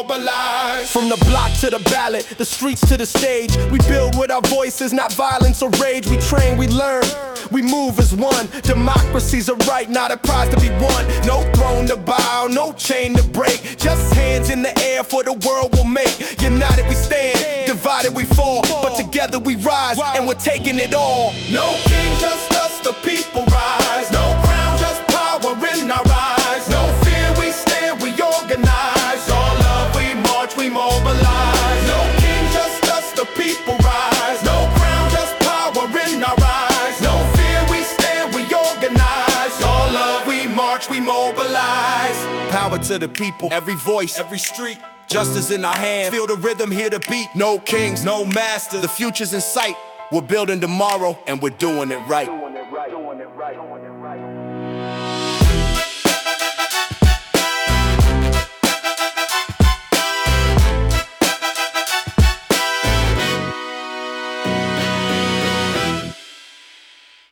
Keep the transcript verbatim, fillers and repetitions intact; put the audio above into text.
mobilize. From the block to the ballot, the streets to the stage, we build with our voices, not violence or rage. We train, we learn, we move as one. Democracy's a right, not a prize to be won. No throne to bow, no chain to break, just hands in the air for the world will make. United we stand, divided we fall, but together we rise, and we're taking it all. No king, just us, the people rise. No crown, just power in our eyes. No fear, we stand, we organize. All love, we march, we mobilize. No king, just us, the people rise. No crown, just power in our eyes. No fear, we stand, we organize. All love, we march, we mobilize. Power to the people, every voice, every street. Justice in our hands, feel the rhythm, hear the beat. No kings, no master, the future's in sight. We're building tomorrow, and we're doing it right. Doing it right, doing it right, doing it right.